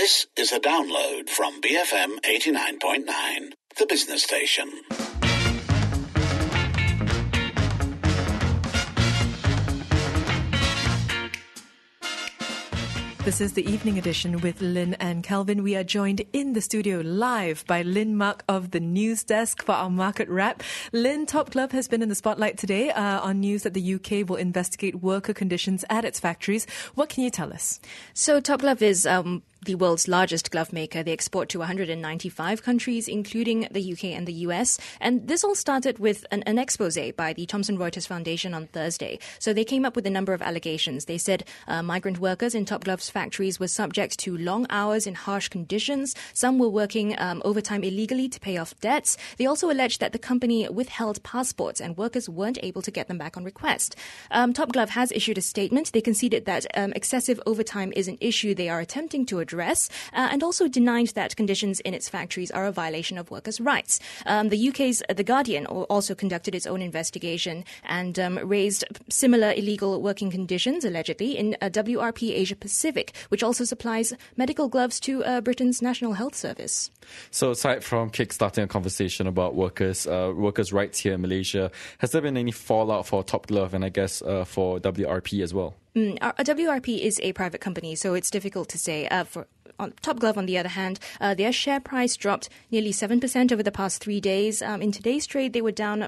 This is a download from BFM 89.9, the business station. This is the evening edition with Lynn and Calvin. We are joined in the studio live by Lynn Mark of the News Desk for our Market Wrap. Lynn, Top Glove has been in the spotlight today on news that the UK will investigate worker conditions at its factories. What can you tell us? So Top Glove is the world's largest glove maker. They export to 195 countries, including the UK and the US. And this all started with an expose by the Thomson Reuters Foundation on Thursday. So they came up with a number of allegations. They said migrant workers in Top Glove's factories were subject to long hours in harsh conditions. Some were working overtime illegally to pay off debts. They also alleged that the company withheld passports and workers weren't able to get them back on request. Top Glove has issued a statement. They conceded that excessive overtime is an issue they are attempting to address, and also denied that conditions in its factories are a violation of workers' rights. The UK's The Guardian also conducted its own investigation and raised similar illegal working conditions, allegedly, in WRP Asia Pacific, which also supplies medical gloves to Britain's National Health Service. So aside from kickstarting a conversation about workers' rights here in Malaysia, has there been any fallout for Top Glove and I guess for WRP as well? WRP is a private company, so it's difficult to say. Top Glove, on the other hand, their share price dropped nearly 7% over the past 3 days. In today's trade, they were down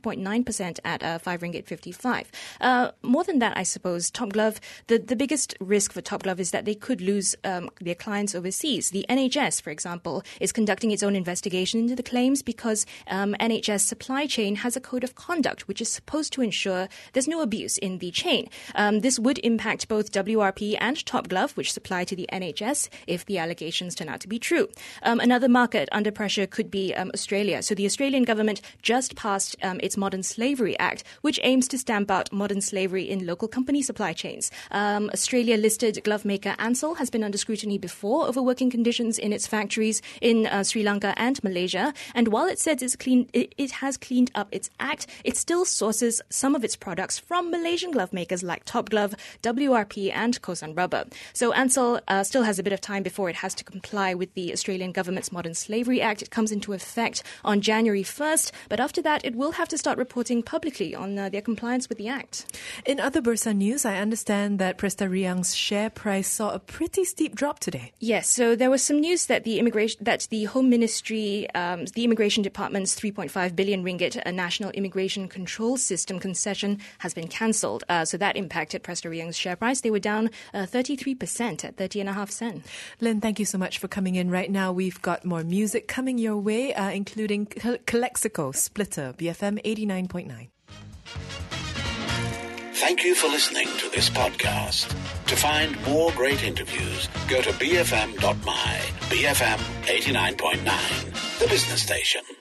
5.9% at 5 ringgit 55. More than that, I suppose, Top Glove, the biggest risk for Top Glove is that they could lose their clients overseas. The NHS, for example, is conducting its own investigation into the claims because NHS supply chain has a code of conduct which is supposed to ensure there's no abuse in the chain. This would impact both WRP and Top Glove, which supply to the NHS, if the allegations turn out to be true. Another market under pressure could be Australia. So the Australian government just passed its Modern Slavery Act, which aims to stamp out modern slavery in local company supply chains. Australia-listed glove maker Ansell has been under scrutiny before over working conditions in its factories in Sri Lanka and Malaysia. And while it says it has cleaned up its act, it still sources some of its products from Malaysian glove makers like Top Glove, WRP and Kosan Rubber. So Ansell still has a bit of time before it has to comply with the Australian government's Modern Slavery Act. It comes into effect on January 1st, but after that it will have to start reporting publicly on their compliance with the Act. In other Bursa news, I understand that Presta Riang's share price saw a pretty steep drop today. Yes, so there was some news that the Home Ministry, the Immigration Department's 3.5 billion ringgit National Immigration Control System concession has been cancelled. So that impacted Presta Riang's share price. They were down 33% at 30.5 cents. Lynn, thank you so much for coming in. Right now, we've got more music coming your way, including Calexico, Splitter, BFM 89.9. Thank you for listening to this podcast. To find more great interviews, go to bfm.my, BFM 89.9, the business station.